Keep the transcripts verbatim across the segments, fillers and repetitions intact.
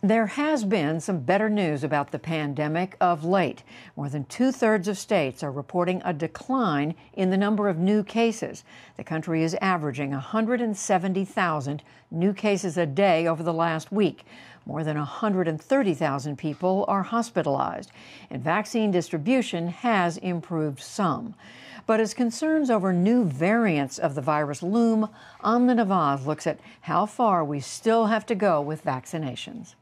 There has been some better news about the pandemic of late. More than two-thirds of states are reporting a decline in the number of new cases. The country is averaging one hundred seventy thousand new cases a day over the last week. More than one hundred thirty thousand people are hospitalized, and vaccine distribution has improved some. But as concerns over new variants of the virus loom, Amna Nawaz looks at how far we still have to go with vaccinations.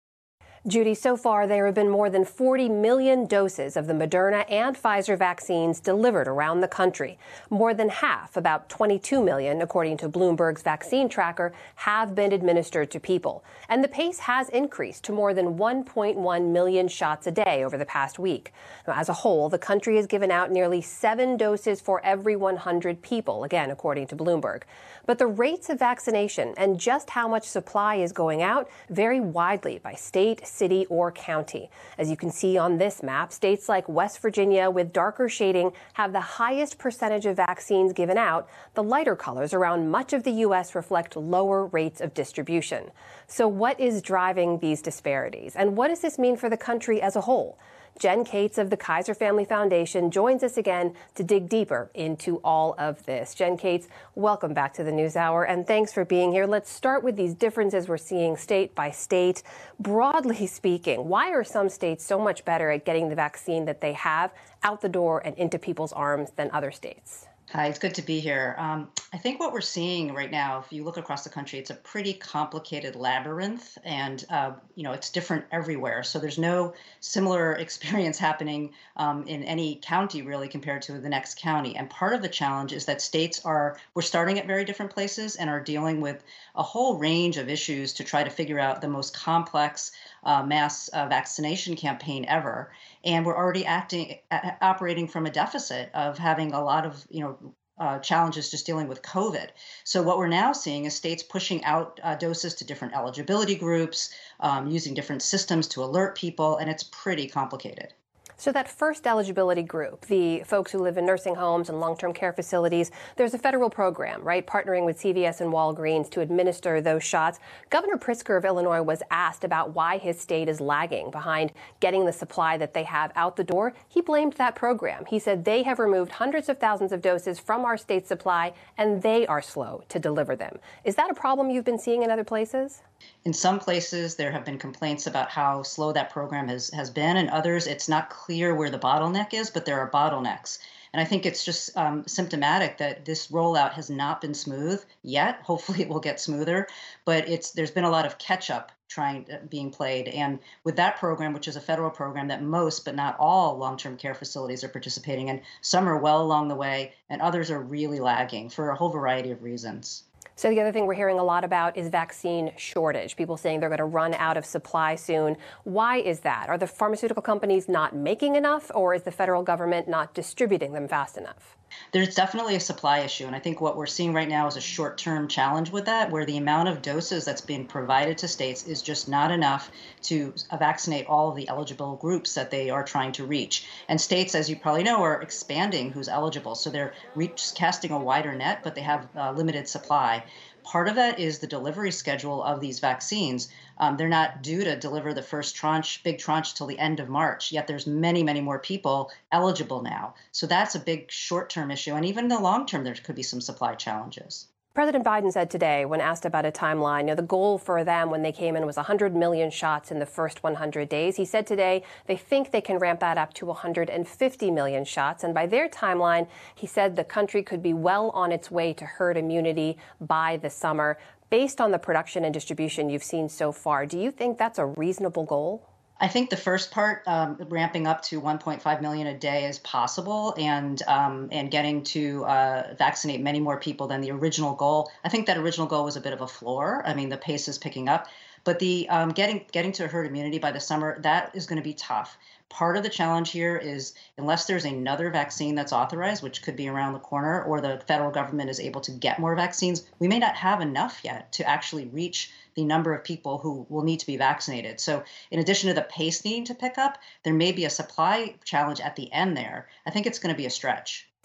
Judy, so far there have been more than forty million doses of the Moderna and Pfizer vaccines delivered around the country. More than half, about twenty-two million, according to Bloomberg's vaccine tracker, have been administered to people. And the pace has increased to more than one point one million shots a day over the past week. Now, as a whole, the country has given out nearly seven doses for every one hundred people, again, according to Bloomberg. But the rates of vaccination and just how much supply is going out vary widely by state, city, or county. As you can see on this map, states like West Virginia with darker shading have the highest percentage of vaccines given out. The lighter colors around much of the U S reflect lower rates of distribution. So what is driving these disparities? And what does this mean for the country as a whole? Jen Cates of the Kaiser Family Foundation joins us again to dig deeper into all of this. Jen Cates, welcome back to the NewsHour, and thanks for being here. Let's start with these differences we're seeing state by state. Broadly speaking, why are some states so much better at getting the vaccine that they have out the door and into people's arms than other states? Hi, it's good to be here. Um, I think what we're seeing right now, if you look across the country, it's a pretty complicated labyrinth, and uh, you know it's different everywhere. So there's no similar experience happening um, in any county really compared to the next county. And part of the challenge is that states are we're starting at very different places and are dealing with a whole range of issues to try to figure out the most complex uh, mass uh, vaccination campaign ever. And we're already acting, uh, operating from a deficit of having a lot of, you know, uh, challenges just dealing with COVID. So what we're now seeing is states pushing out uh, doses to different eligibility groups, um, using different systems to alert people, and it's pretty complicated. So that first eligibility group, the folks who live in nursing homes and long-term care facilities, there's a federal program, right, partnering with C V S and Walgreens to administer those shots. Governor Pritzker of Illinois was asked about why his state is lagging behind getting the supply that they have out the door. He blamed that program. He said they have removed hundreds of thousands of doses from our state's supply, and they are slow to deliver them. Is that a problem you've been seeing in other places? In some places, there have been complaints about how slow that program has, has been. In others, it's not clear where the bottleneck is, but there are bottlenecks. And I think it's just um, symptomatic that this rollout has not been smooth yet. Hopefully it will get smoother, but it's there's been a lot of catch-up trying uh, being played. And with that program, which is a federal program that most, but not all, long-term care facilities are participating in, some are well along the way, and others are really lagging for a whole variety of reasons. So the other thing we're hearing a lot about is vaccine shortage. People saying they're going to run out of supply soon. Why is that? Are the pharmaceutical companies not making enough, or is the federal government not distributing them fast enough? There's definitely a supply issue, and I think what we're seeing right now is a short-term challenge with that, where the amount of doses that's being provided to states is just not enough to vaccinate all of the eligible groups that they are trying to reach. And states, as you probably know, are expanding who's eligible, so they're reach, casting a wider net, but they have uh, limited supply. Part of that is the delivery schedule of these vaccines. Um, they're not due to deliver the first tranche, big tranche, till the end of March, yet there's many, many more people eligible now. So that's a big short-term issue. And even in the long term, there could be some supply challenges. President Biden said today, when asked about a timeline, you know, the goal for them when they came in was one hundred million shots in the first one hundred days. He said today they think they can ramp that up to one hundred fifty million shots. And by their timeline, he said the country could be well on its way to herd immunity by the summer. Based on the production and distribution you've seen so far, do you think that's a reasonable goal? I think the first part, um, ramping up to one point five million a day, is possible, and um, and getting to uh, vaccinate many more people than the original goal. I think that original goal was a bit of a floor. I mean, the pace is picking up, but the um, getting getting to herd immunity by the summer, that is going to be tough. Part of the challenge here is unless there's another vaccine that's authorized, which could be around the corner, or the federal government is able to get more vaccines, we may not have enough yet to actually reach the number of people who will need to be vaccinated. So in addition to the pace needing to pick up, there may be a supply challenge at the end there. I think it's going to be a stretch.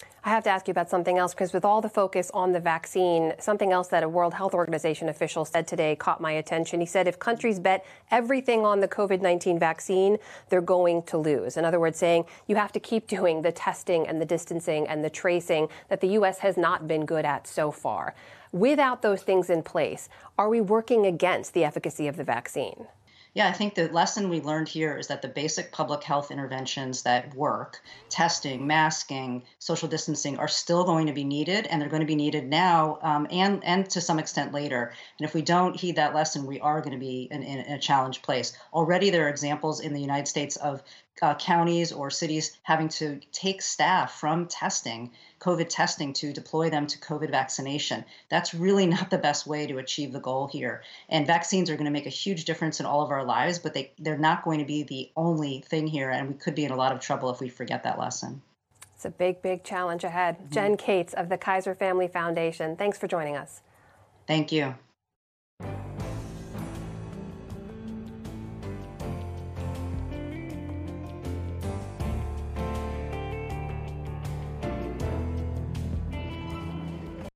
I have to ask you about something else, because with all the focus on the vaccine, something else that a World Health Organization official said today caught my attention. He said if countries bet everything on the COVID nineteen vaccine, they're going to lose. In other words, saying you have to keep doing the testing and the distancing and the tracing that the U S has not been good at so far. Without those things in place, are we working against the efficacy of the vaccine? Yeah, I think the lesson we learned here is that the basic public health interventions that work, testing, masking, social distancing, are still going to be needed, and they're going to be needed now um, and, and to some extent later. And if we don't heed that lesson, we are going to be in, in, in a challenged place. Already there are examples in the United States of uh, counties or cities having to take staff from testing, COVID testing, to deploy them to COVID vaccination. That's really not the best way to achieve the goal here. And vaccines are going to make a huge difference in all of our lives, but they, they're not going to be the only thing here. And we could be in a lot of trouble if we forget that lesson. It's a big, big challenge ahead. Mm-hmm. Jen Cates of the Kaiser Family Foundation, thanks for joining us. Thank you.